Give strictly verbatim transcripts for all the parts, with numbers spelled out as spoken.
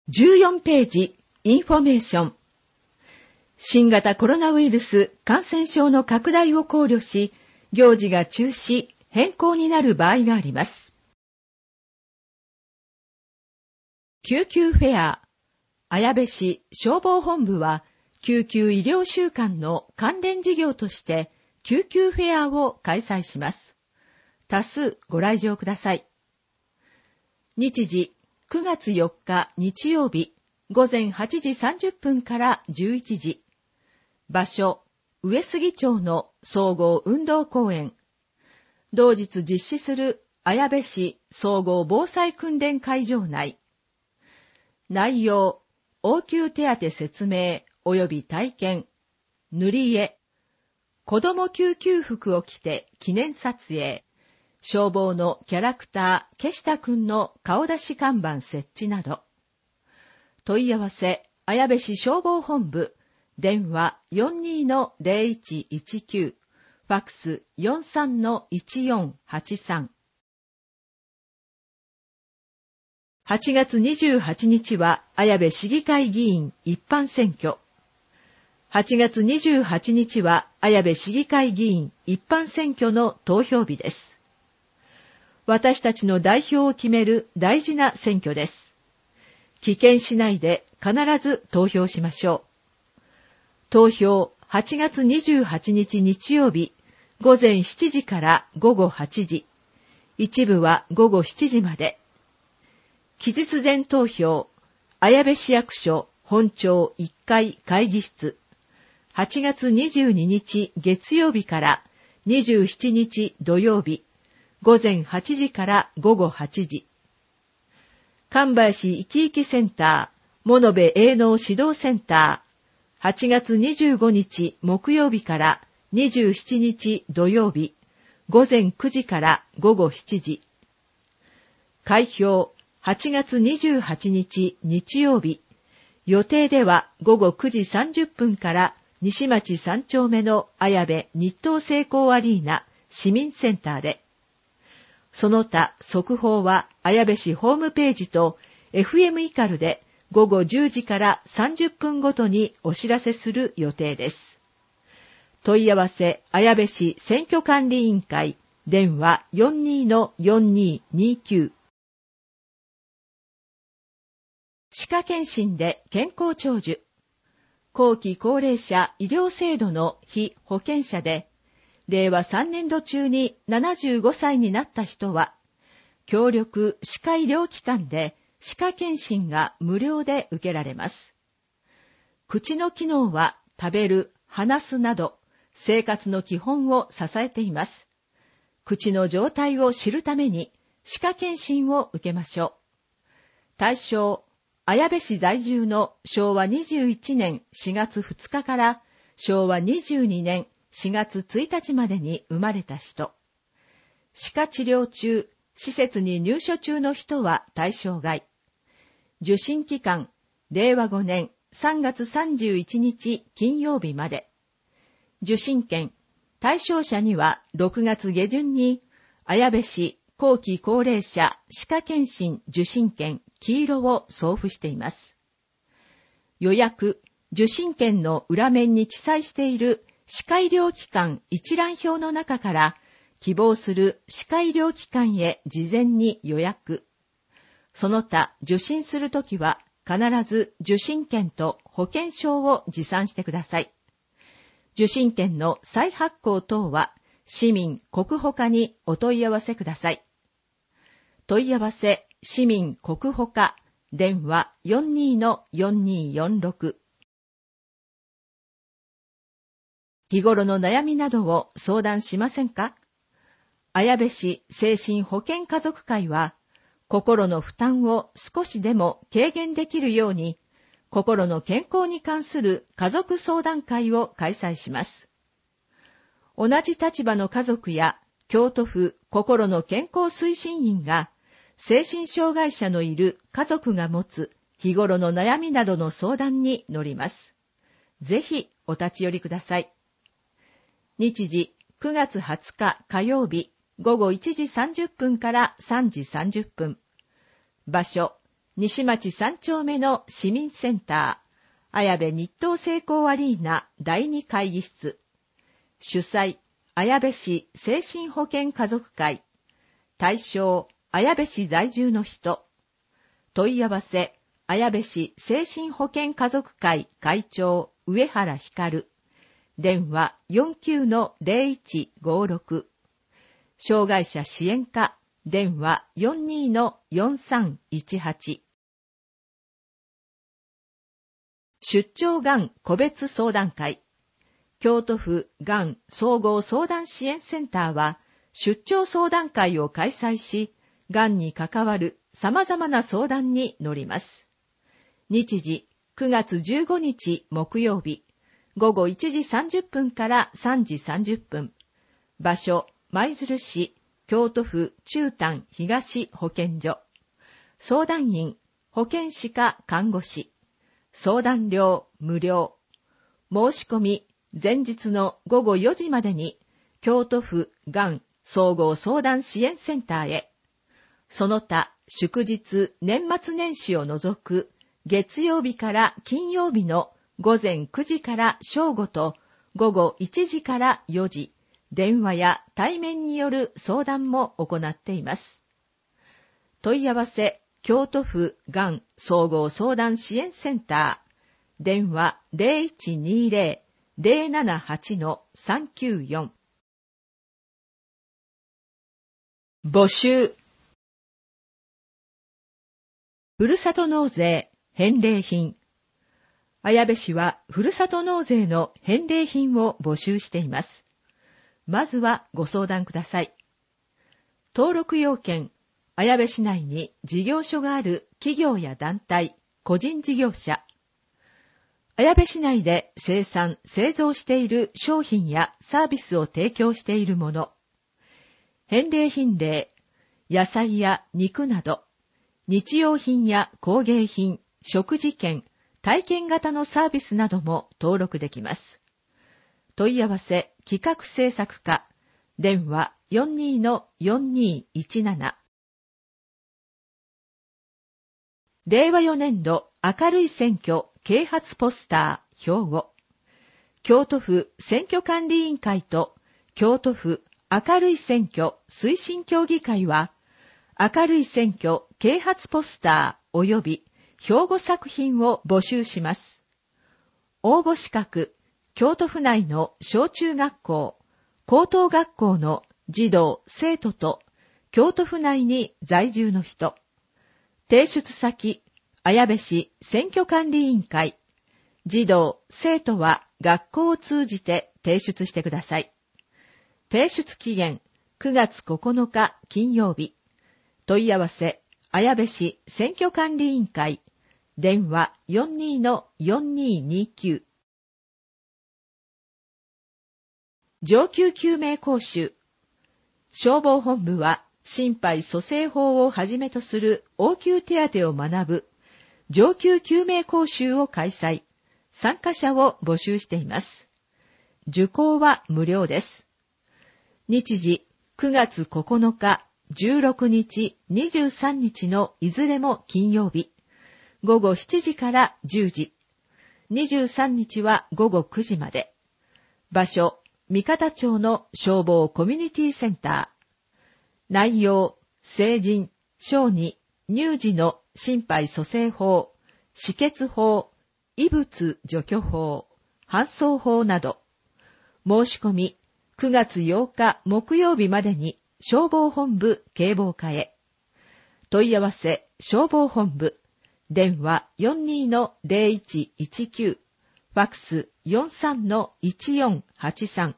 じゅうよんページ、インフォメーション。新型コロナウイルス感染症の拡大を考慮し、行事が中止、変更になる場合があります。救急フェア。綾部市消防本部は、救急医療週間の関連事業として、救急フェアを開催します。多数ご来場ください。日時、くがつよっか日曜日、午前はちじさんじゅっぷんからじゅういちじ。場所、上杉町の総合運動公園。同日実施する綾部市総合防災訓練会場内。内容、応急手当説明及び体験。塗り絵。子ども救急服を着て記念撮影。消防のキャラクター、ケシタくんの顔出し看板設置など。問い合わせ、綾部市消防本部、電話 よんにーのぜろいちいちきゅう、ファックス よんさんのいちよんはちさん。はちがつにじゅうはちにちは綾部市議会議員一般選挙。はちがつにじゅうはちにちは綾部市議会議員一般選挙の投票日です。私たちの代表を決める大事な選挙です。棄権しないで必ず投票しましょう。投票はちがつにじゅうはちにち日曜日、午前しちじから午後はちじ、一部は午後しちじまで。期日前投票、綾部市役所本庁いっかい会議室、はちがつにじゅうににち月曜日からにじゅうしちにち土曜日、午前はちじから午後はちじ。神林いきいきセンター、物部営農指導センター、はちがつにじゅうごにち木曜日からにじゅうしちにち土曜日、午前くじから午後しちじ。開票、はちがつにじゅうはちにち日曜日、予定では午後くじさんじゅっぷんから西町さんちょうめの綾部日東成功アリーナ市民センターで。その他、速報は綾部市ホームページと エフエム イカルで午後じゅうじからさんじゅっぷんごとにお知らせする予定です。問い合わせ、綾部市選挙管理委員会、電話 よんにーのよんにーにーきゅう。歯科検診で健康長寿。後期高齢者医療制度の被保険者で、れいわさんねんど中にななじゅうごさいになった人は、協力歯科医療機関で歯科検診が無料で受けられます。口の機能は食べる、話すなど、生活の基本を支えています。口の状態を知るために歯科検診を受けましょう。対象、綾部市在住のしょうわにじゅういちねんしがつふつかからしょうわにじゅうにねんしがつついたちまでに生まれた人。歯科治療中、施設に入所中の人は対象外。受診期間、れいわごねんさんがつさんじゅういちにち金曜日まで。受診券、対象者にはろくがつげじゅんに、綾部市後期高齢者歯科検診受診券黄色を送付しています。予約、受診券の裏面に記載している歯科医療機関一覧表の中から希望する歯科医療機関へ事前に予約。その他受診するときは必ず受診券と保険証を持参してください。受診券の再発行等は市民国保課にお問い合わせください。問い合わせ市民国保課電話 よんにーのよんにーよんろく。日頃の悩みなどを相談しませんか？綾部市精神保健家族会は、心の負担を少しでも軽減できるように、心の健康に関する家族相談会を開催します。同じ立場の家族や京都府心の健康推進員が、精神障害者のいる家族が持つ日頃の悩みなどの相談に乗ります。ぜひお立ち寄りください。日時くがつはつか火曜日午後いちじさんじゅっぷんからさんじさんじゅっぷん。場所西町三丁目の市民センター、綾部日東成功アリーナだいに会議室。主催、綾部市精神保健家族会。対象、綾部市在住の人。問い合わせ、綾部市精神保健家族会会長、上原光。電話 よんきゅうのゼロいちごろく。障害者支援課、電話 よんにのよんさんいちはち。出張がん個別相談会。京都府がん総合相談支援センターは、出張相談会を開催し、がんに関わる様々な相談に乗ります。日時、くがつじゅうごにち木曜日、ごごいちじさんじゅっぷんからさんじさんじゅっぷん。場所、舞鶴市、京都府中丹東保健所。相談員、保健師か看護師。相談料無料。申し込み、前日のごごよじまでに、京都府がん総合相談支援センターへ。その他、祝日、年末年始を除く、月曜日から金曜日のごぜんくじから正午とごごいちじからよじ、電話や対面による相談も行っています。問い合わせ、京都府がん総合相談支援センター、電話 ゼロいちにゼロ ゼロななはちのさんきゅうよん。募集。ふるさと納税返礼品。綾部市はふるさと納税の返礼品を募集しています。まずはご相談ください。登録要件、綾部市内に事業所がある企業や団体、個人事業者。綾部市内で生産、製造している商品やサービスを提供しているもの。返礼品例、野菜や肉など、日用品や工芸品、食事券、体験型のサービスなども登録できます。問い合わせ、企画制作課、電話 よんにのよんにいちなな。れいわよねんど明るい選挙啓発ポスター兵庫。京都府選挙管理委員会と京都府明るい選挙推進協議会は、明るい選挙啓発ポスター及び兵庫作品を募集します。応募資格、京都府内の小中学校、高等学校の児童・生徒と京都府内に在住の人。提出先、綾部市選挙管理委員会。児童・生徒は学校を通じて提出してください。提出期限、くがつここのか金曜日。問い合わせ、綾部市選挙管理委員会。電話 よんにのよんににきゅう。上級救命講習。消防本部は、心肺蘇生法をはじめとする応急手当を学ぶ上級救命講習を開催。参加者を募集しています。受講は無料です。日時くがつここのか、じゅうろくにち、にじゅうさんにちのいずれも金曜日。ごごしちじからじゅうじ。にじゅうさんにちはごごくじまで。場所、三方町の消防コミュニティセンター。内容、成人、小児、乳児の心肺蘇生法、止血法、異物除去法、搬送法など。申し込み、くがつようか木曜日までに消防本部警防課へ。問い合わせ、消防本部。電話 よんにのゼロいちいちきゅう。ファックス よんさんのいちよんはちさん。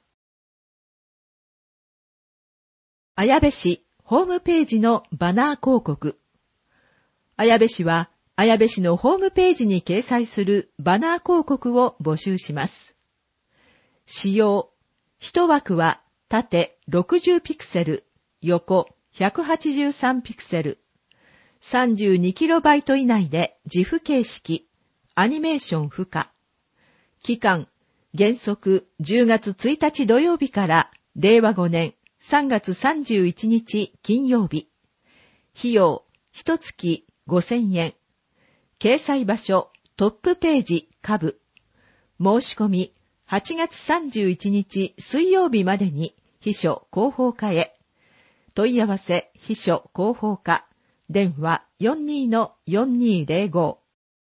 綾部市ホームページのバナー広告。綾部市は、綾部市のホームページに掲載するバナー広告を募集します。使用。一枠は縦ろくじゅうピクセル、横ひゃくはちじゅうさんピクセル。さんじゅうにキロバイト以内でジフ形式、アニメーション不可。期間、原則じゅうがつついたち土曜日かられいわごねんさんがつさんじゅういちにち金曜日。費用、ひとつきごせんえん。 掲載場所、トップページ、下部。申し込み、はちがつさんじゅういちにち水曜日までに、秘書広報課へ。問い合わせ、秘書広報課。電話 よんにーのよんにーぜろご。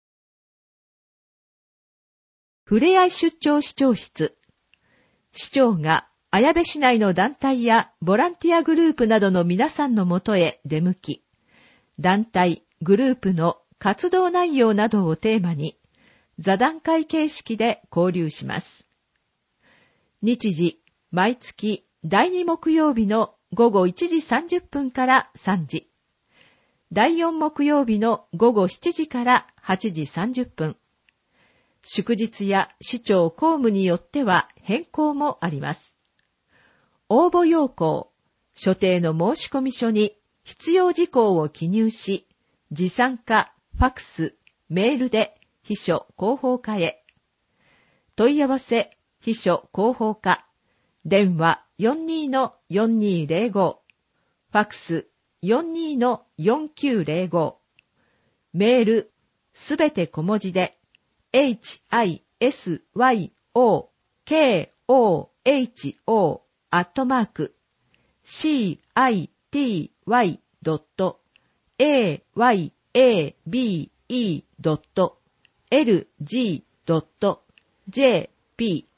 ふれあい出張市長室。市長が綾部市内の団体やボランティアグループなどの皆さんのもとへ出向き、団体、グループの活動内容などをテーマに、座談会形式で交流します。日時、毎月だいに木曜日のごごいちじさんじゅっぷんからさんじ、だいよん木曜日のごごしちじからはちじさんじゅっぷん。祝日や市長公務によっては変更もあります。応募要項、所定の申込書に必要事項を記入し、持参かファクス、メールで秘書広報課へ。問い合わせ、秘書広報課。電話 よんにーのよんにーぜろご。ファクス よんにーのよんきゅうぜろご。メール、すべて小文字で、エイチアイエスワイオーケーオーエイチオー アットマーク シーアイティーワイドットエーワイエービーイードットエルジードットジェーピー。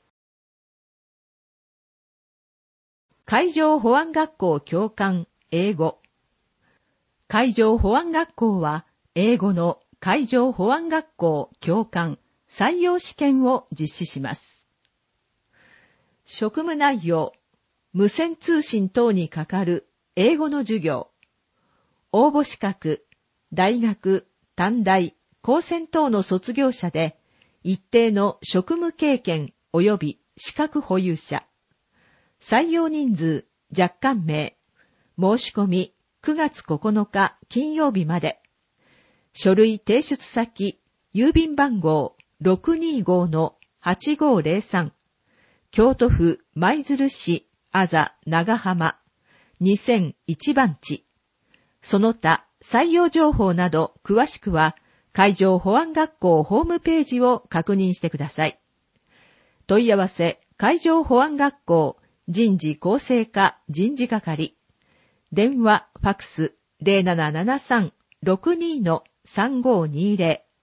海上保安学校教官英語。海上保安学校は英語の海上保安学校教官採用試験を実施します。職務内容、無線通信等に係る英語の授業。応募資格、大学、短大、高専等の卒業者で、一定の職務経験及び資格保有者。採用人数、若干名。申し込み、くがつここのか金曜日まで。書類提出先、郵便番号 ろくにーごのはちごーぜろさん。京都府舞鶴市あざ長浜にせんいち番地。その他採用情報など詳しくは海上保安学校ホームページを確認してください。問い合わせ海上保安学校人事構成課人事係。電話ファクス ゼロななななさん ろくにーのさんごーにーぜろ。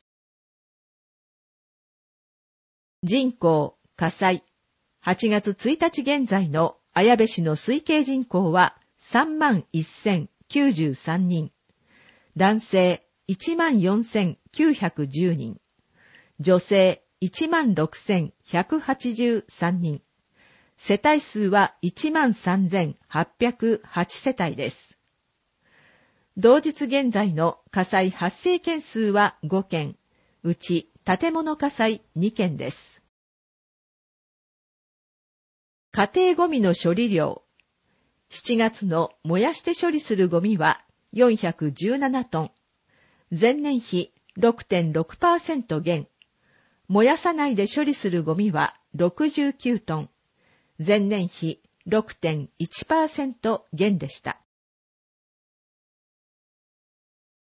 人口、火災。はちがつついたち現在の綾部市の推計人口は さんまんせんきゅうじゅうさんにん。男性 いちまんよんせんきゅうひゃくじゅうにん。女性 いちまんろくせんひゃくはちじゅうさんにん。世帯数は いちまんさんぜんはっぴゃくはち世帯です。同日現在の火災発生件数はごけん、うち建物火災にけんです。家庭ゴミの処理量。しちがつの燃やして処理するゴミはよんひゃくじゅうななトン。前年比 ろくてんろくパーセント 減。燃やさないで処理するゴミはろくじゅうきゅうトン。前年比 ろくてんいちパーセント 減でした。